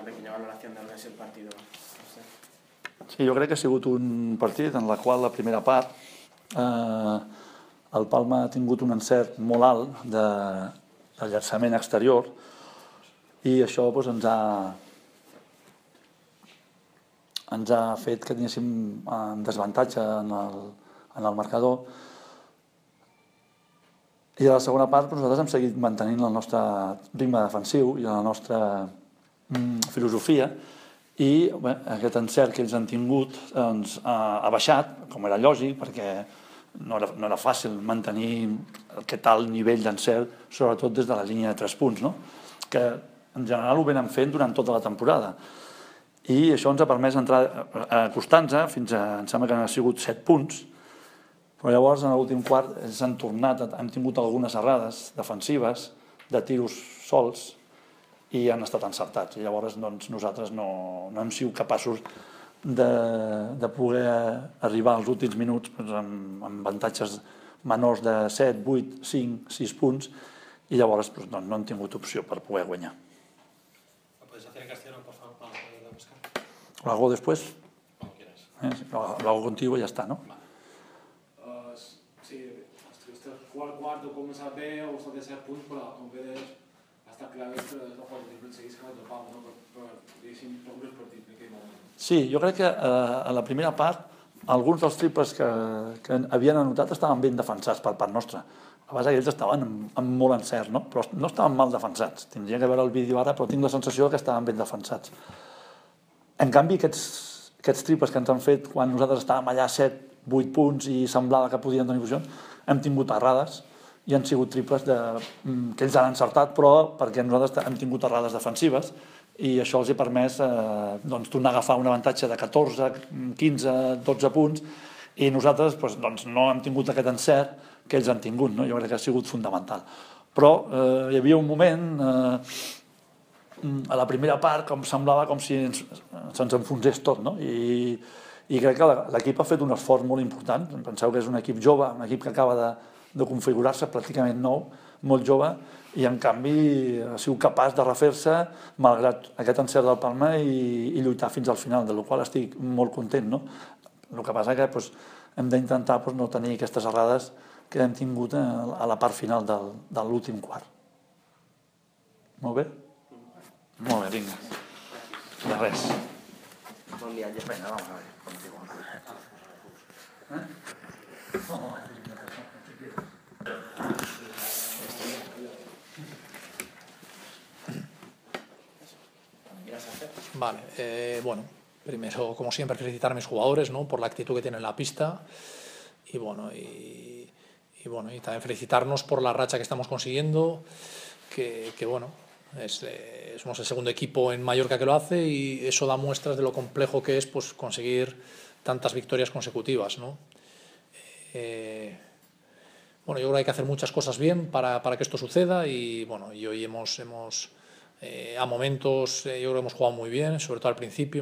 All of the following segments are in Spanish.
pequeña valoración de lo que es el partido. Sí, jo crec que ha sigut un partit en el qual la primera part el Palma ha tingut un encert molt alt de llançament exterior i això ens ha fet que tinguéssim desavantatge en el marcador. I a la segona part nosaltres hem seguit mantenint el nostre ritme defensiu i la nostra filosofia i aquest encert que ells han tingut ha baixat, com era lògic, perquè no era fàcil mantenir aquest alt nivell d'encert, sobretot des de la línia de 3 punts, que en general ho venen fent durant tota la temporada. I això ens ha permès acostar-nos fins a, em sembla que han sigut 7 punts, però llavors en l'últim quart ells han tornat, hem tingut algunes errades defensives de tiros sols i han estat encertats. I llavors nosaltres no hem sigut capaços de poder arribar als últims minuts amb avantatges menors de 7, 8, 5, 6 punts i llavors no hem tingut opció per poder guanyar. ¿Puedes hacer en castellano, por favor, para poder buscar? ¿Lo hago después? Como quieras. Lo hago contigo y ya está, ¿no? Sí, este cuarto comença bé, heu estat de 7 punts, però com veus està clar que no pot dir que seguís quedant topant, no? Per diguéssim, progrés partit en aquell moment. Sí, jo crec que a la primera part alguns dels triples que havien anotat estaven ben defensats per part nostra. A base que ells estaven amb molt encert, no? Però no estaven mal defensats. Tindria que veure el vídeo ara, però tinc la sensació que estaven ben defensats. En canvi, aquests triples que ens han fet quan nosaltres estàvem allà 7, 8 punts i semblava que podien tenir posicions, hem tingut errades i han sigut triples que ells han encertat, però perquè nosaltres hem tingut errades defensives i això els ha permès tornar a agafar un avantatge de 14, 15, 12 punts i nosaltres no hem tingut aquest encert que ells han tingut. Jo crec que ha sigut fundamental. Però hi havia un moment a la primera part com semblava com si se'ns enfonsés tot, i crec que l'equip ha fet un esforç molt important. Penseu que és un equip jove, un equip que acaba de configurar-se pràcticament nou, molt jove, i en canvi ha sigut capaç de refer-se malgrat aquest encert del Palma i lluitar fins al final, de la qual estic molt content. El que passa que hem d'intentar no tenir aquestes errades que hem tingut a la part final de l'últim quart. Molt bé? Molt bé, vinga. De res. Bon viatge, venga, vamos a ver contigo. Vale, bueno, primero, como siempre, felicitar a mis jugadores, ¿no?, por la actitud que tienen en la pista y también felicitarnos por la racha que estamos consiguiendo, que bueno, somos el segundo equipo en Mallorca que lo hace y eso da muestras de lo complejo que es conseguir tantas victorias consecutivas, ¿no? Bueno, yo creo que hay que hacer muchas cosas bien para que esto suceda y hoy a momentos yo creo que hemos jugado muy bien, sobre todo al principio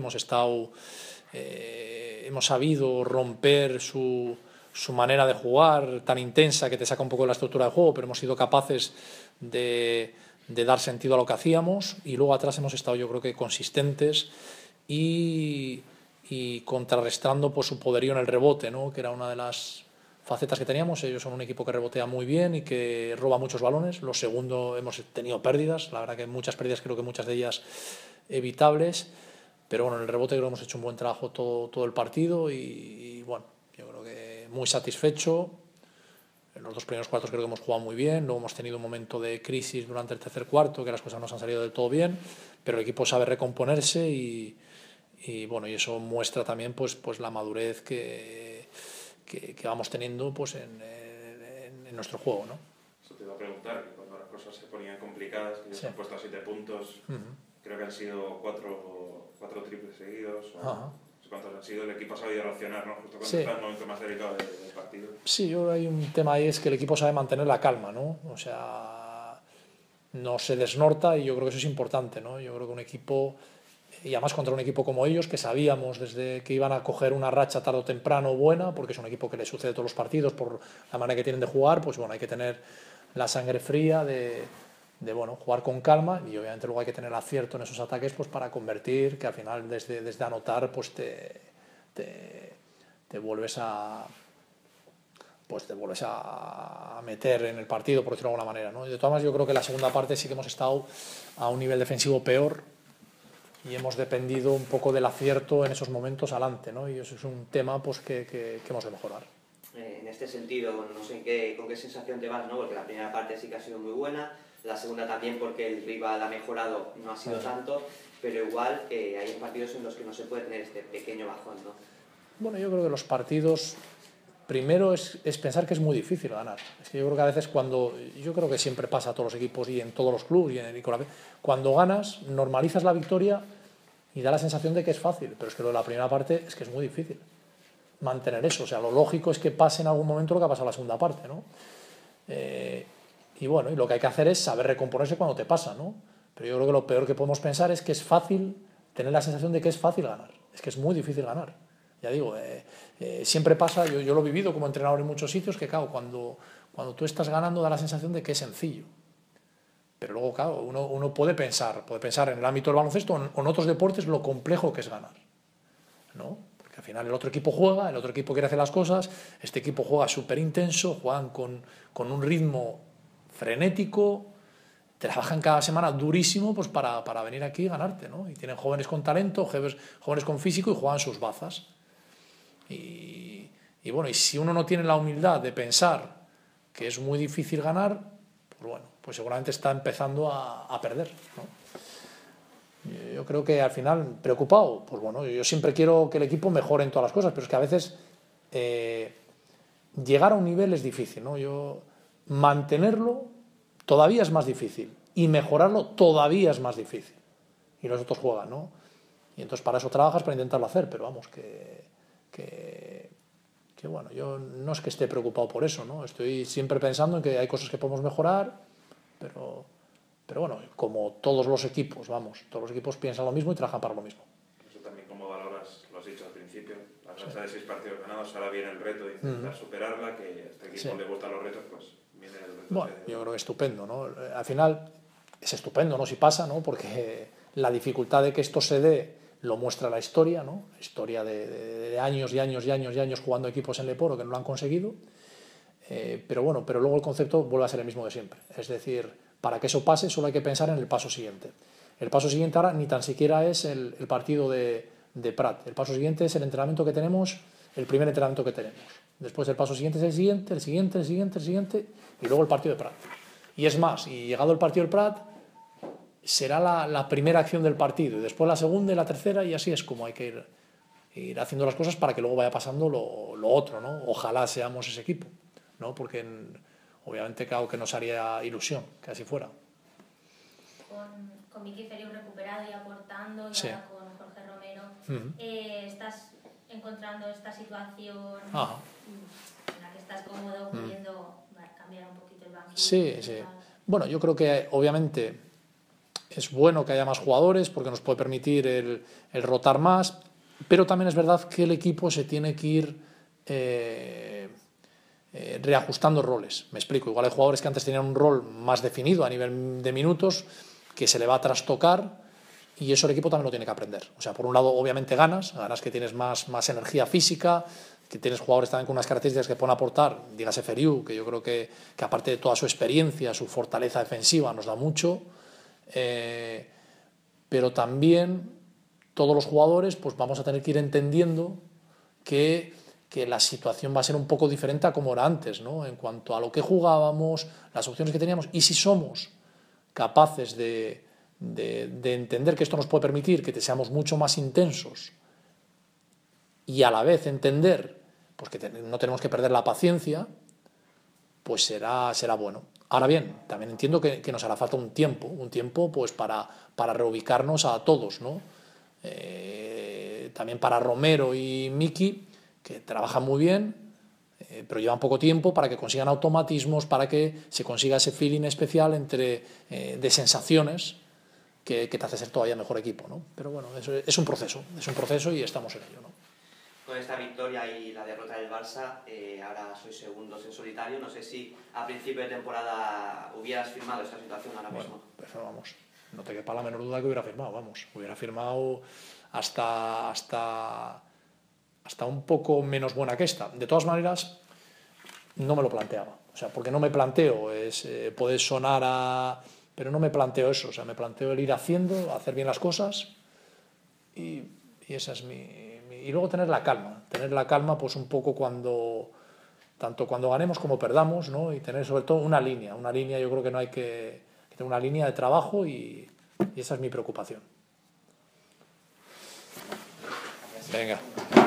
hemos sabido romper su manera de jugar tan intensa que te saca un poco de la estructura del juego, pero hemos sido capaces de dar sentido a lo que hacíamos y luego atrás hemos estado, yo creo que, consistentes y contrarrestando su poderío en el rebote, ¿no?, que era una de las facetas que teníamos. Ellos son un equipo que rebotea muy bien y que roba muchos balones. Lo segundo, hemos tenido pérdidas, la verdad que muchas pérdidas, creo que muchas de ellas evitables, pero bueno, en el rebote creo que hemos hecho un buen trabajo todo el partido y bueno, yo creo que muy satisfecho. En los 2 primeros cuartos creo que hemos jugado muy bien, luego hemos tenido un momento de crisis durante el tercer cuarto, que las cosas no nos han salido del todo bien, pero el equipo sabe recomponerse y eso muestra también pues la madurez que vamos teniendo en nuestro juego, ¿no? Eso te iba a preguntar, que cuando las cosas se ponían complicadas, que se han puesto a 7 puntos, creo que han sido 4 triples seguidos, cuántos han sido, el equipo ha sabido reaccionar, ¿no?, justo cuando está en el momento más delicado del partido. Sí, yo creo que hay un tema ahí, es que el equipo sabe mantener la calma, ¿no? O sea, no se desnorta y yo creo que eso es importante, ¿no? Yo creo que un equipo, y además contra un equipo como ellos, que sabíamos desde que iban a coger una racha tarde o temprano buena, porque es un equipo que le sucede todos los partidos por la manera que tienen de jugar, pues bueno, hay que tener la sangre fría de bueno, jugar con calma, y obviamente luego hay que tener acierto en esos ataques pues para convertir, que al final desde anotar pues te vuelves a meter en el partido, por decirlo de alguna manera, ¿no? Y de todas maneras yo creo que la segunda parte sí que hemos estado a un nivel defensivo peor y hemos dependido un poco del acierto en esos momentos adelante, ¿no? Y eso es un tema pues que hemos de mejorar. En este sentido, no sé con qué sensación te vas, ¿no? Porque la primera parte sí que ha sido muy buena, la segunda también porque el rival ha mejorado, no ha sido tanto, pero igual hay partidos en los que no se puede tener este pequeño bajón, ¿no? Bueno, yo creo que los partidos, primero es pensar que es muy difícil ganar. Es que yo creo que a veces yo creo que siempre pasa a todos los equipos y en todos los clubes, cuando ganas, normalizas la victoria y da la sensación de que es fácil, pero es que lo de la primera parte es que es muy difícil mantener eso. O sea, lo lógico es que pase en algún momento lo que ha pasado en la segunda parte, ¿no? Y bueno, y lo que hay que hacer es saber recomponerse cuando te pasa, ¿no? Pero yo creo que lo peor que podemos pensar es que es fácil tener la sensación de que es fácil ganar. Es que es muy difícil ganar. Ya digo, siempre pasa, yo lo he vivido como entrenador en muchos sitios, que claro, cuando tú estás ganando da la sensación de que es sencillo. Pero luego, claro, uno puede pensar en el ámbito del baloncesto o en otros deportes lo complejo que es ganar, ¿no? Porque al final el otro equipo juega, el otro equipo quiere hacer las cosas, este equipo juega súper intenso, juegan con un ritmo frenético, trabajan cada semana durísimo pues para venir aquí y ganarte, ¿no? Y tienen jóvenes con talento, jóvenes con físico y juegan sus bazas. Y bueno, y si uno no tiene la humildad de pensar que es muy difícil ganar, pues bueno, pues seguramente está empezando a perder, ¿no? Yo creo que al final, preocupado, pues bueno, yo siempre quiero que el equipo mejore en todas las cosas, pero es que a veces llegar a un nivel es difícil, ¿no? Mantenerlo todavía es más difícil y mejorarlo todavía es más difícil. Y los otros juegan, ¿no? Y entonces para eso trabajas, para intentarlo hacer, pero vamos, que bueno, yo no es que esté preocupado por eso, ¿no? Estoy siempre pensando en que hay cosas que podemos mejorar, pero bueno, como todos los equipos, todos los equipos piensan lo mismo y trabajan para lo mismo. Eso también, como valoras, lo has dicho al principio, la racha de 6 partidos ganados, ahora viene el reto de intentar superarla, que a este equipo le gustan los retos, pues viene el reto. Bueno, yo creo que estupendo, ¿no? Al final es estupendo, ¿no? Si pasa, ¿no? Porque la dificultad de que esto se dé lo muestra la historia, ¿no? La historia de años y años y años y años jugando equipos en Leporo que no lo han conseguido. Pero bueno, pero luego el concepto vuelve a ser el mismo de siempre. Es decir, para que eso pase solo hay que pensar en el paso siguiente. El paso siguiente ahora ni tan siquiera es el partido de Prat. El paso siguiente es el entrenamiento que tenemos, el primer entrenamiento que tenemos. Después el paso siguiente es el siguiente, el siguiente, el siguiente, el siguiente, y luego el partido de Prat. Y es más, y llegado el partido del Prat, será la primera acción del partido, y después la segunda y la tercera, y así es como hay que ir haciendo las cosas para que luego vaya pasando lo otro, ¿no? Ojalá seamos ese equipo, ¿no? Porque obviamente claro que nos haría ilusión que así fuera. Con Miki Feliu recuperado y aportando, y sí. ahora con Jorge Romero, ¿estás encontrando esta situación en la que estás cómodo pudiendo cambiar un poquito el banquillo? Sí, sí. Bueno, yo creo que obviamente es bueno que haya más jugadores porque nos puede permitir el rotar más, pero también es verdad que el equipo se tiene que ir reajustando roles. Me explico, igual hay jugadores que antes tenían un rol más definido a nivel de minutos que se le va a trastocar, y eso el equipo también lo tiene que aprender. O sea, por un lado obviamente ganas que tienes más energía física, que tienes jugadores también con unas características que pueden aportar, dígase Feliu, que yo creo que aparte de toda su experiencia, su fortaleza defensiva nos da mucho, pero también todos los jugadores pues vamos a tener que ir entendiendo que la situación va a ser un poco diferente a como era antes, ¿no? En cuanto a lo que jugábamos, las opciones que teníamos, y si somos capaces de entender que esto nos puede permitir que seamos mucho más intensos y a la vez entender pues que no tenemos que perder la paciencia, pues será bueno. Ahora bien, también entiendo que nos hará falta un tiempo pues para reubicarnos a todos, ¿no? También para Romero y Miki, que trabajan muy bien, pero llevan poco tiempo para que consigan automatismos, para que se consiga ese feeling especial de sensaciones que te hace ser todavía mejor equipo, ¿no? Pero bueno, eso es un proceso y estamos en ello, ¿no? con esta victoria y la derrota del Barça, ahora sois segundos en solitario. No sé si a principio de temporada hubieras firmado esta situación ahora mismo. Pues vamos, no te quepa la menor duda que hubiera firmado, vamos. Hubiera firmado hasta un poco menos buena que esta. De todas maneras, no me lo planteaba. O sea, porque no me planteo, puede sonar a... Pero no me planteo eso, o sea, me planteo el ir haciendo, hacer bien las cosas y esa es y luego tener la calma pues un poco tanto cuando ganemos como perdamos, ¿no? Y tener sobre todo una línea yo creo que no hay que tener una línea de trabajo y esa es mi preocupación. Venga.